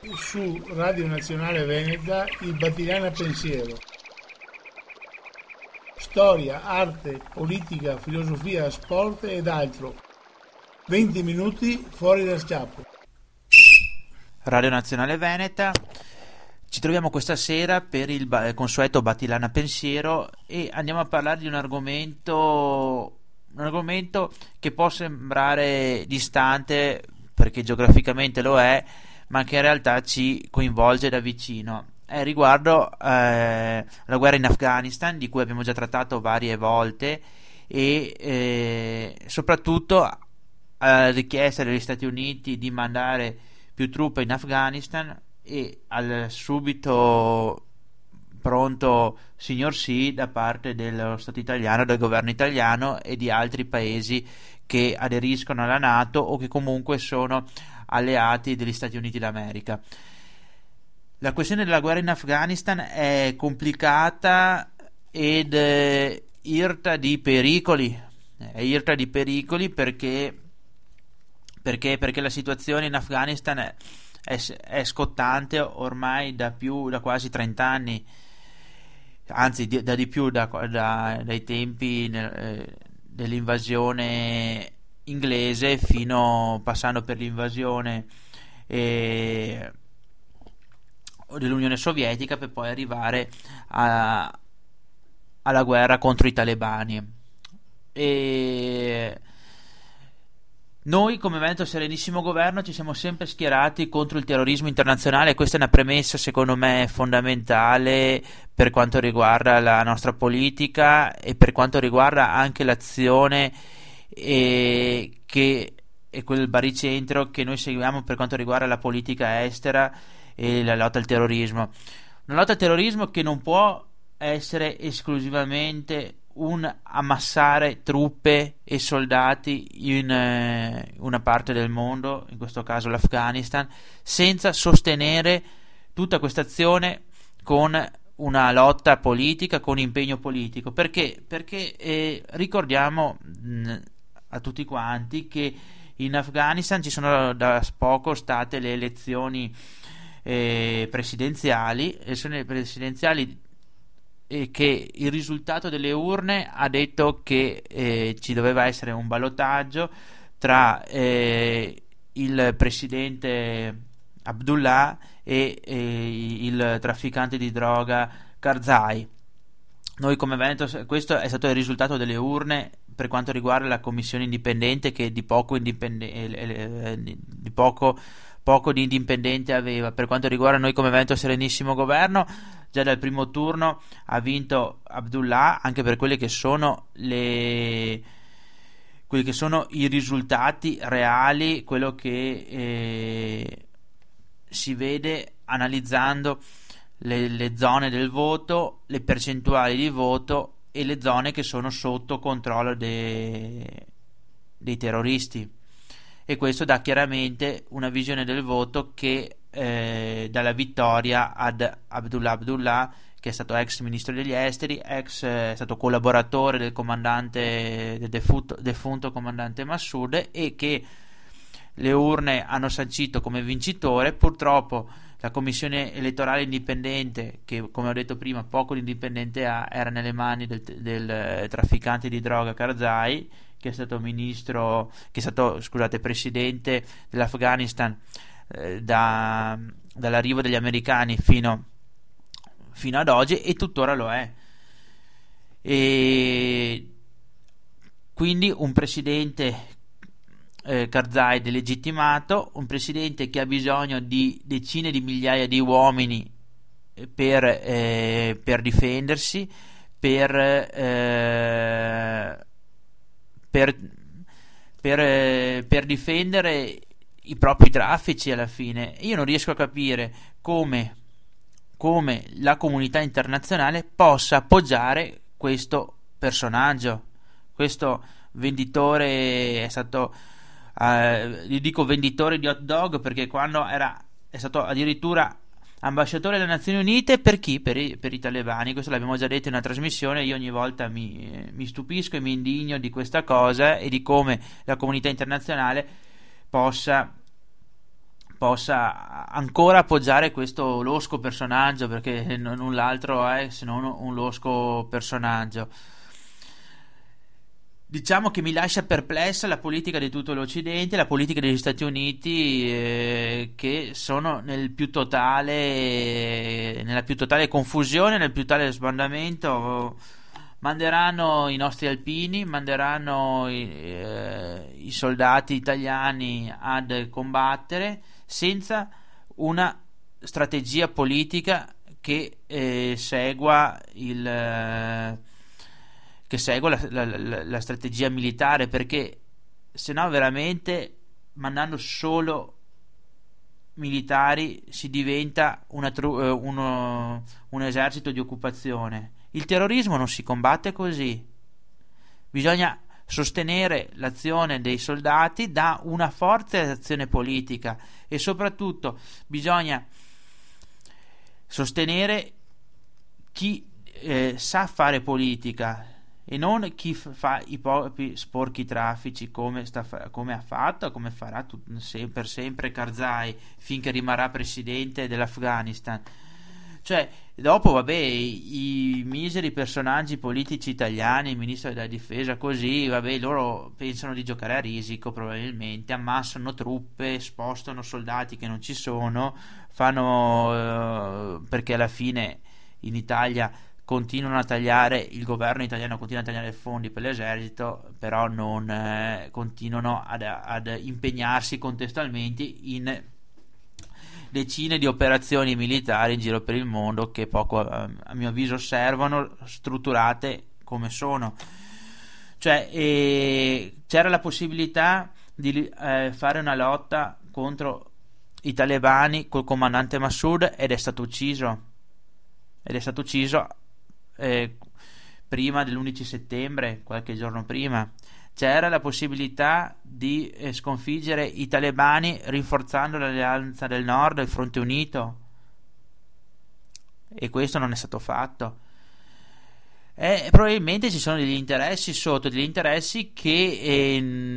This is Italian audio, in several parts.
Su Radio Nazionale Veneta il Battigliana Pensiero. Storia, arte, politica, filosofia, sport ed altro. 20 minuti fuori dal schiaffo. Radio Nazionale Veneta. Ci troviamo questa sera per il consueto Battilana Pensiero e andiamo a parlare di un argomento che può sembrare distante perché geograficamente lo è, ma che in realtà ci coinvolge da vicino. È riguardo la guerra in Afghanistan, di cui abbiamo già trattato varie volte, e soprattutto alla richiesta degli Stati Uniti di mandare più truppe in Afghanistan e al subito pronto signor sì da parte dello Stato italiano, del governo italiano e di altri paesi che aderiscono alla NATO o che comunque sono alleati degli Stati Uniti d'America. La questione della guerra in Afghanistan è complicata ed irta di pericoli. Perché la situazione in Afghanistan è scottante ormai da quasi 30 anni, anzi da di più, dai tempi dell'invasione inglese passando per l'invasione dell'Unione Sovietica, per poi arrivare alla guerra contro i talebani. E noi come Veneto Serenissimo Governo ci siamo sempre schierati contro il terrorismo internazionale. Questa è una premessa secondo me fondamentale per quanto riguarda la nostra politica e per quanto riguarda anche l'azione e quel baricentro che noi seguiamo per quanto riguarda la politica estera e la lotta al terrorismo. Una lotta al terrorismo che non può essere esclusivamente un ammassare truppe e soldati in una parte del mondo, in questo caso l'Afghanistan, senza sostenere tutta questa azione con una lotta politica, con impegno politico. Perché ricordiamo a tutti quanti che in Afghanistan ci sono da poco state le elezioni presidenziali, e che il risultato delle urne ha detto che ci doveva essere un ballottaggio tra il presidente Abdullah e il trafficante di droga Karzai. Noi come Veneto, questo è stato il risultato delle urne per quanto riguarda la commissione indipendente, che poco di indipendente aveva. Per quanto riguarda noi come Veneto Serenissimo Governo, già dal primo turno ha vinto Abdullah, anche per quelli che sono i risultati reali, quello che si vede analizzando le zone del voto, le percentuali di voto e le zone che sono sotto controllo dei terroristi. E questo dà chiaramente una visione del voto che dà la vittoria ad Abdullah, che è stato ex ministro degli esteri, è stato collaboratore del defunto comandante Massoud, e che le urne hanno sancito come vincitore. Purtroppo la commissione elettorale indipendente, che come ho detto prima poco di indipendente era nelle mani del trafficante di droga Karzai, che è stato presidente dell'Afghanistan dall'arrivo degli americani fino ad oggi, e tuttora lo è. E quindi un presidente Karzai delegittimato, un presidente che ha bisogno di decine di migliaia di uomini per difendersi, per difendere i propri traffici. Alla fine io non riesco a capire come la comunità internazionale possa appoggiare questo personaggio, questo venditore. È stato gli dico venditore di hot dog perché quando è stato addirittura ambasciatore delle Nazioni Unite per chi? Per i talebani. Questo l'abbiamo già detto in una trasmissione. Io ogni volta mi stupisco e mi indigno di questa cosa e di come la comunità internazionale possa possa ancora appoggiare questo losco personaggio, perché null'altro è se non un losco personaggio. Diciamo che mi lascia perplessa la politica di tutto l'Occidente, la politica degli Stati Uniti, che sono nella più totale confusione, nel più totale sbandamento. Manderanno i nostri alpini, manderanno i soldati italiani ad combattere senza una strategia politica che segua la strategia militare, perché se no veramente mandando solo militari si diventa un esercito di occupazione. Il terrorismo non si combatte così, bisogna sostenere l'azione dei soldati da una forte azione politica, e soprattutto bisogna sostenere chi sa fare politica e non chi fa i propri sporchi traffici come ha fatto, come farà per sempre Karzai finché rimarrà presidente dell'Afghanistan. Cioè, dopo, vabbè, i miseri personaggi politici italiani, il ministro della difesa, così, vabbè, loro pensano di giocare a risico, probabilmente, ammassano truppe, spostano soldati che non ci sono, perché alla fine in Italia il governo italiano continua a tagliare fondi per l'esercito, però non continuano ad impegnarsi contestualmente in decine di operazioni militari in giro per il mondo che poco a mio avviso servono, strutturate come sono. Cioè, c'era la possibilità di fare una lotta contro i talebani col comandante Massoud ed è stato ucciso prima dell'11 settembre, qualche giorno prima. C'era la possibilità di sconfiggere i talebani rinforzando l'Alleanza del Nord, il Fronte Unito, e questo non è stato fatto. Probabilmente ci sono degli interessi sotto, degli interessi che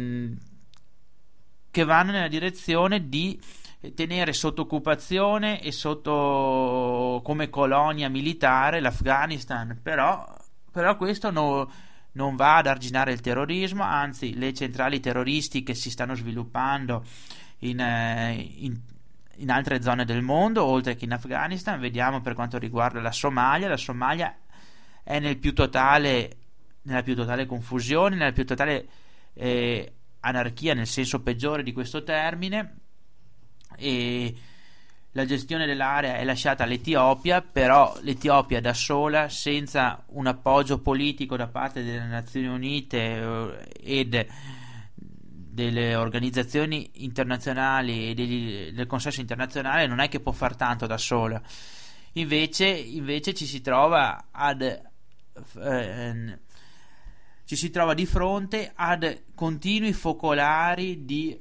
vanno nella direzione di tenere sotto occupazione e sotto come colonia militare l'Afghanistan, però questo non va ad arginare il terrorismo, anzi le centrali terroristiche si stanno sviluppando in altre zone del mondo oltre che in Afghanistan. Vediamo per quanto riguarda la Somalia è nella più totale confusione, nella più totale anarchia nel senso peggiore di questo termine, e la gestione dell'area è lasciata all'Etiopia, però l'Etiopia da sola, senza un appoggio politico da parte delle Nazioni Unite ed delle organizzazioni internazionali e del consesso internazionale, non è che può far tanto da sola. Invece ci si trova di fronte ad continui focolari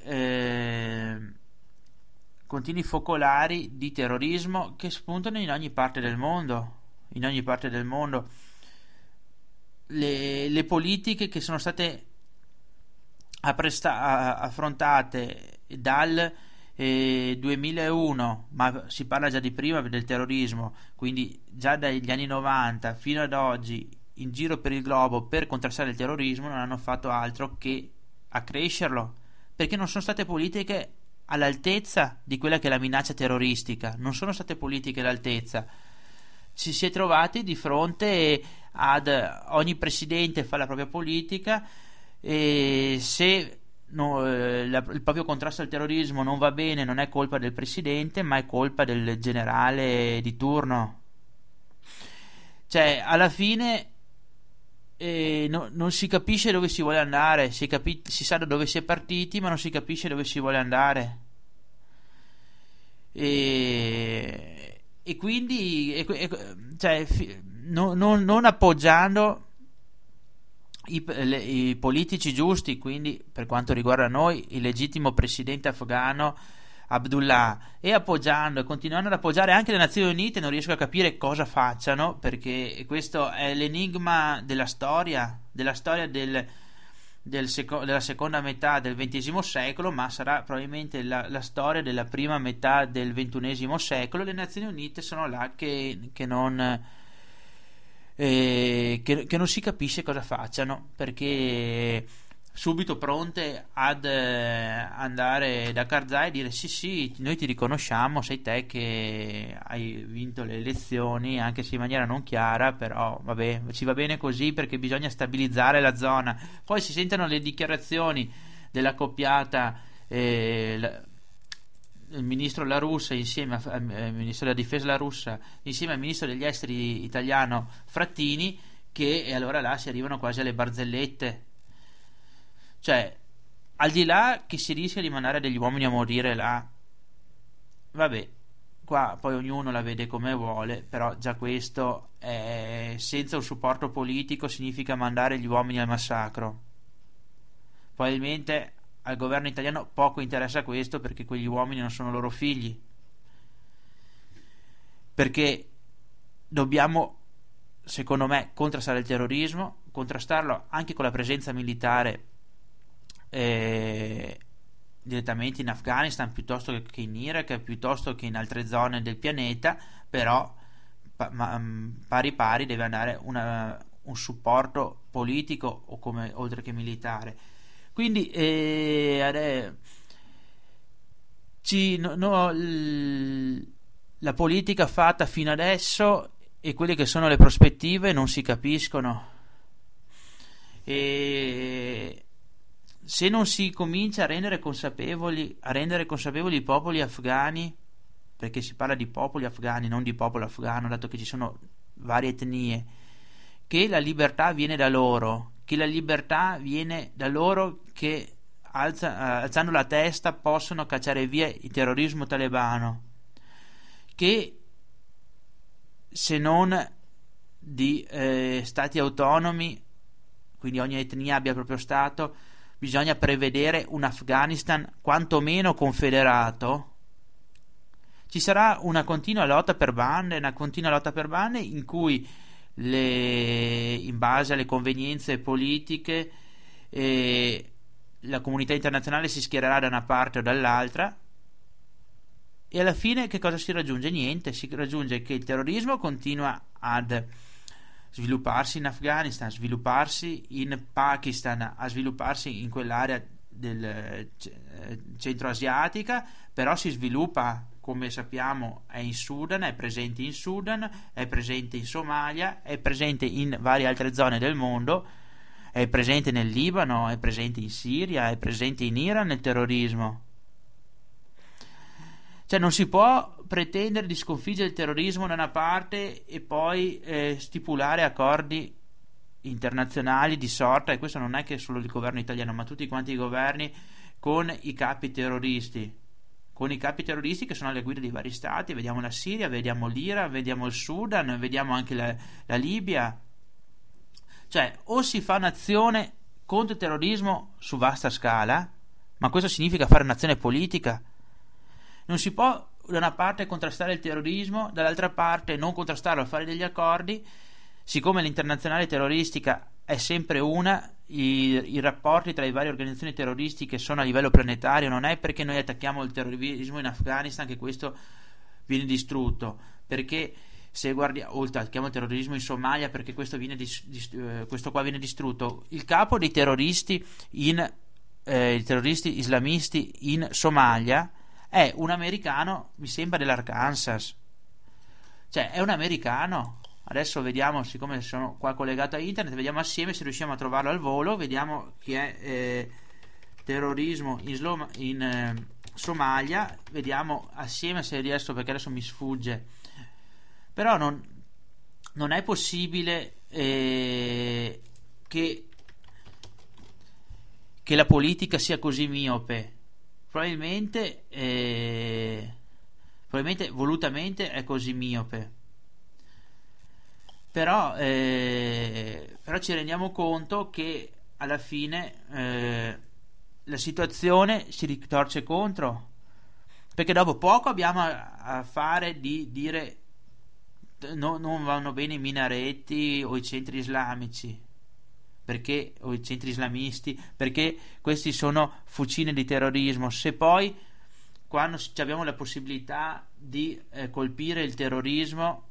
di terrorismo che spuntano in ogni parte del mondo. Le politiche che sono state affrontate dal 2001, ma si parla già di prima del terrorismo, quindi già dagli anni 90 fino ad oggi in giro per il globo per contrastare il terrorismo, non hanno fatto altro che accrescerlo, perché non sono state politiche all'altezza di quella che è la minaccia terroristica, non sono state politiche all'altezza. Ci si è trovati di fronte ad ogni presidente fa la propria politica, e se il proprio contrasto al terrorismo non va bene non è colpa del presidente, ma è colpa del generale di turno. Cioè, alla fine non si capisce dove si vuole andare, si sa da dove si è partiti, ma non si capisce dove si vuole andare. E quindi non appoggiando i politici giusti, quindi per quanto riguarda noi il legittimo presidente afghano Abdullah, e appoggiando e continuando ad appoggiare anche le Nazioni Unite, non riesco a capire cosa facciano, perché questo è l'enigma della storia della seconda metà del XX secolo, ma sarà probabilmente la storia della prima metà del XXI secolo. Le Nazioni Unite sono là che non si capisce cosa facciano, perché subito pronte ad andare da Karzai e dire sì sì, noi ti riconosciamo, sei te che hai vinto le elezioni, anche se in maniera non chiara, però vabbè, ci va bene così perché bisogna stabilizzare la zona. Poi si sentono le dichiarazioni della coppiata, il ministro La Russa insieme al ministro della difesa La Russa insieme al ministro degli esteri italiano Frattini, che e allora là si arrivano quasi alle barzellette. Cioè, al di là che si rischia di mandare degli uomini a morire là, vabbè, qua poi ognuno la vede come vuole, però già questo senza un supporto politico significa mandare gli uomini al massacro. Probabilmente al governo italiano poco interessa questo, perché quegli uomini non sono loro figli. Perché dobbiamo, secondo me, contrastare il terrorismo, contrastarlo anche con la presenza militare direttamente in Afghanistan piuttosto che in Iraq, piuttosto che in altre zone del pianeta, però pari pari deve andare un supporto politico oltre che militare. Quindi la politica fatta fino adesso e quelle che sono le prospettive non si capiscono, e se non si comincia a rendere consapevoli i popoli afghani, perché si parla di popoli afghani, non di popolo afghano, dato che ci sono varie etnie, che la libertà viene da loro, che alzando la testa possono cacciare via il terrorismo talebano, che se non di stati autonomi, quindi ogni etnia abbia il proprio stato, bisogna prevedere un Afghanistan quantomeno confederato. Ci sarà una continua lotta per bande in cui in base alle convenienze politiche la comunità internazionale si schiererà da una parte o dall'altra, e alla fine che cosa si raggiunge? Niente, si raggiunge che il terrorismo continua ad svilupparsi in Afghanistan, svilupparsi in Pakistan, a svilupparsi in quell'area del centroasiatica, però si sviluppa, come sappiamo, è in Sudan, è presente in Sudan, è presente in Somalia, è presente in varie altre zone del mondo, è presente nel Libano, è presente in Siria, è presente in Iran nel terrorismo. Cioè non si può pretendere di sconfiggere il terrorismo da una parte e poi stipulare accordi internazionali di sorta, e questo non è che solo il governo italiano, ma tutti quanti i governi, con i capi terroristi che sono alle guide di vari stati. Vediamo la Siria, vediamo l'Iran, vediamo il Sudan, vediamo anche la Libia. Cioè o si fa un'azione contro il terrorismo su vasta scala, ma questo significa fare un'azione politica. Non si può da una parte contrastare il terrorismo, dall'altra parte non contrastarlo, fare degli accordi. Siccome l'internazionale terroristica è sempre una, i rapporti tra le varie organizzazioni terroristiche sono a livello planetario. Non è perché noi attacchiamo il terrorismo in Afghanistan che questo viene distrutto, perché se guardiamo, oltre attacchiamo il terrorismo in Somalia perché questo qua viene distrutto. Il capo dei terroristi i terroristi islamisti in Somalia è un americano, mi sembra dell'Arkansas, cioè è un americano. Adesso vediamo, siccome sono qua collegato a internet, vediamo assieme se riusciamo a trovarlo al volo. Vediamo chi è terrorismo in Somalia, vediamo assieme se riesco, perché adesso mi sfugge. Però non è possibile che la politica sia così miope. Probabilmente volutamente è così miope, però ci rendiamo conto che alla fine la situazione si ritorce contro, perché dopo poco abbiamo a fare di dire non vanno bene i minaretti o i centri islamici, perché, o i centri islamisti, perché questi sono fucine di terrorismo, se poi quando abbiamo la possibilità di colpire il terrorismo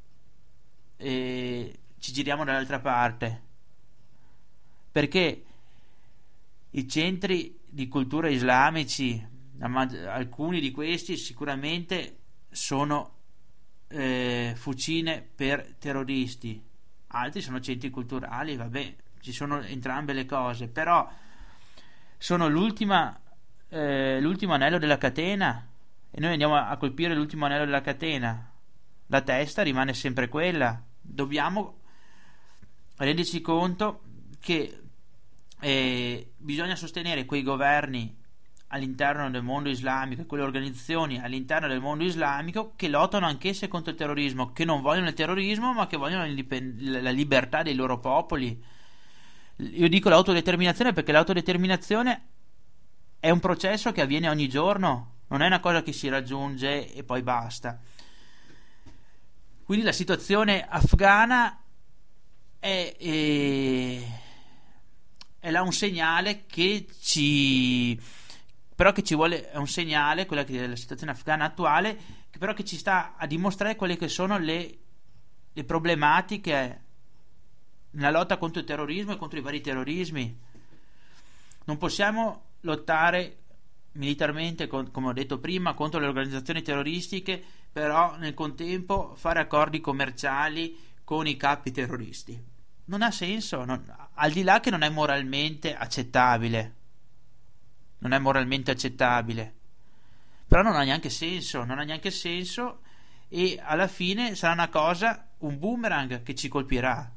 ci giriamo dall'altra parte, perché i centri di cultura islamici, alcuni di questi sicuramente sono fucine per terroristi, altri sono centri culturali, vabbè, ci sono entrambe le cose, però sono l'ultimo anello della catena, e noi andiamo a colpire l'ultimo anello della catena. La testa rimane sempre quella. Dobbiamo renderci conto che bisogna sostenere quei governi all'interno del mondo islamico, quelle organizzazioni all'interno del mondo islamico che lottano anch'esse contro il terrorismo, che non vogliono il terrorismo ma che vogliono la libertà dei loro popoli. Io dico l'autodeterminazione perché l'autodeterminazione è un processo che avviene ogni giorno, non è una cosa che si raggiunge e poi basta. Quindi la situazione afghana è là un segnale che ci vuole, è un segnale, quella che è la situazione afghana attuale, che però che ci sta a dimostrare quelle che sono le problematiche nella lotta contro il terrorismo e contro i vari terrorismi. Non possiamo lottare militarmente, come ho detto prima, contro le organizzazioni terroristiche, però nel contempo fare accordi commerciali con i capi terroristi. Non ha senso, al di là che non è moralmente accettabile. Non è moralmente accettabile. Però non ha neanche senso, e alla fine sarà una cosa, un boomerang che ci colpirà.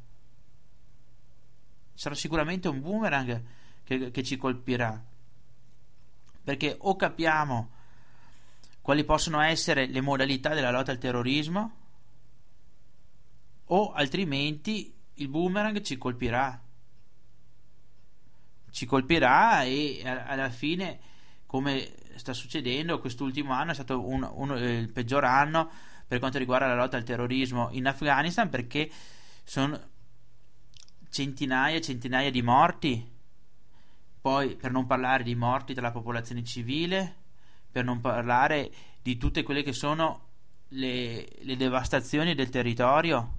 Sarà sicuramente un boomerang che ci colpirà. Perché o capiamo quali possono essere le modalità della lotta al terrorismo, o altrimenti il boomerang ci colpirà e alla fine, come sta succedendo, quest'ultimo anno è stato il peggior anno per quanto riguarda la lotta al terrorismo in Afghanistan, perché sono centinaia e centinaia di morti. Poi, per non parlare di morti tra la popolazione civile, per non parlare di tutte quelle che sono le devastazioni del territorio.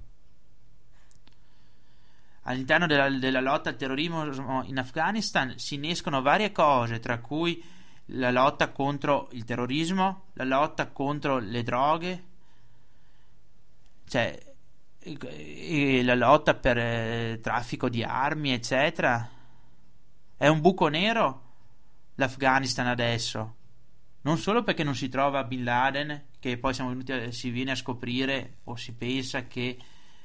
All'interno della lotta al terrorismo in Afghanistan si innescono varie cose, tra cui la lotta contro il terrorismo, la lotta contro le droghe, cioè la lotta per traffico di armi, eccetera. È un buco nero l'Afghanistan adesso, non solo perché non si trova Bin Laden, che poi si viene a scoprire, o si pensa che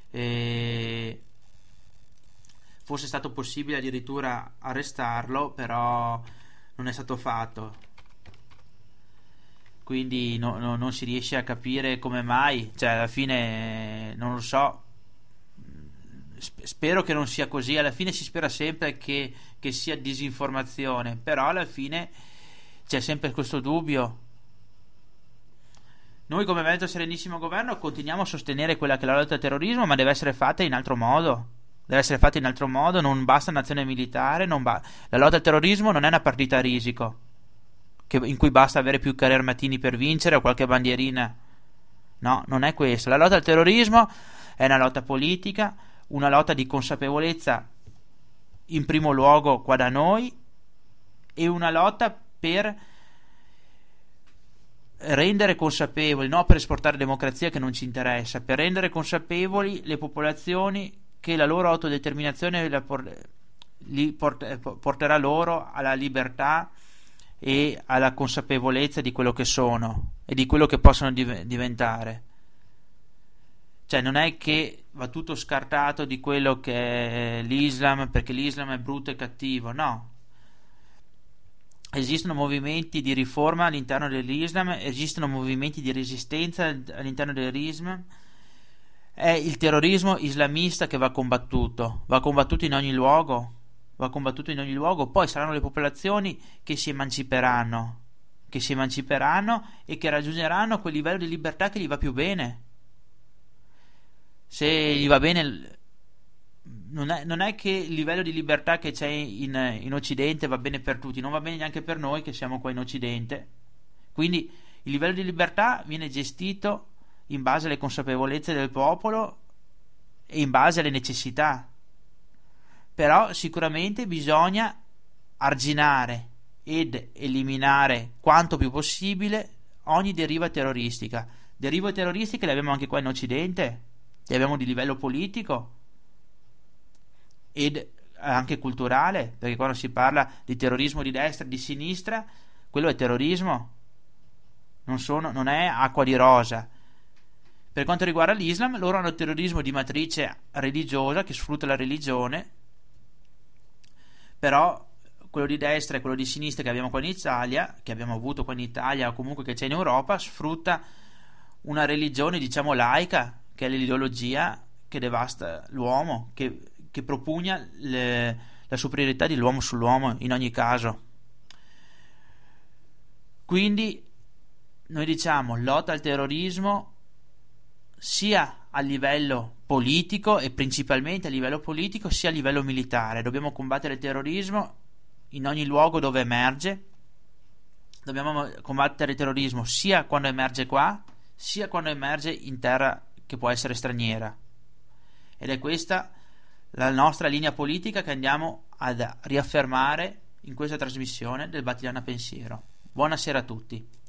fosse stato possibile addirittura arrestarlo, però non è stato fatto, quindi non si riesce a capire come mai, cioè alla fine non lo so. Spero che non sia così, alla fine si spera sempre che sia disinformazione, però alla fine c'è sempre questo dubbio. Noi come Veneto Serenissimo Governo continuiamo a sostenere quella che è la lotta al terrorismo, ma deve essere fatta in altro modo. Non basta un'azione militare, la lotta al terrorismo non è una partita a risico in cui basta avere più carri armatini per vincere o qualche bandierina. No, non è questo. La lotta al terrorismo è una lotta politica, una lotta di consapevolezza in primo luogo qua da noi, e una lotta per rendere consapevoli, non per esportare democrazia che non ci interessa, per rendere consapevoli le popolazioni che la loro autodeterminazione porterà loro alla libertà e alla consapevolezza di quello che sono e di quello che possono diventare. Cioè non è che va tutto scartato di quello che è l'Islam, perché l'Islam è brutto e cattivo, no. Esistono movimenti di riforma all'interno dell'Islam, esistono movimenti di resistenza all'interno dell'Islam. È il terrorismo islamista che va combattuto in ogni luogo, poi saranno le popolazioni che si emanciperanno e che raggiungeranno quel livello di libertà che gli va più bene. Se gli va bene non è che il livello di libertà che c'è in Occidente va bene per tutti, non va bene neanche per noi che siamo qua in Occidente. Quindi il livello di libertà viene gestito in base alle consapevolezze del popolo e in base alle necessità. Però sicuramente bisogna arginare ed eliminare quanto più possibile ogni deriva terroristica. Derive terroristiche le abbiamo anche qua in Occidente, le abbiamo di livello politico ed anche culturale, perché quando si parla di terrorismo di destra e di sinistra, quello è terrorismo, non è acqua di rosa. Per quanto riguarda l'Islam, loro hanno terrorismo di matrice religiosa che sfrutta la religione, però quello di destra e quello di sinistra che abbiamo qua in Italia, che abbiamo avuto qua in Italia o comunque che c'è in Europa, sfrutta una religione diciamo laica, che è l'ideologia che devasta l'uomo, che propugna la superiorità dell'uomo sull'uomo in ogni caso. Quindi noi diciamo lotta al terrorismo sia a livello politico e principalmente a livello politico sia a livello militare. Dobbiamo combattere il terrorismo in ogni luogo dove emerge. Dobbiamo combattere il terrorismo sia quando emerge qua sia quando emerge in terra che può essere straniera, ed è questa la nostra linea politica che andiamo ad riaffermare in questa trasmissione del Batilana Pensiero. Buonasera a tutti.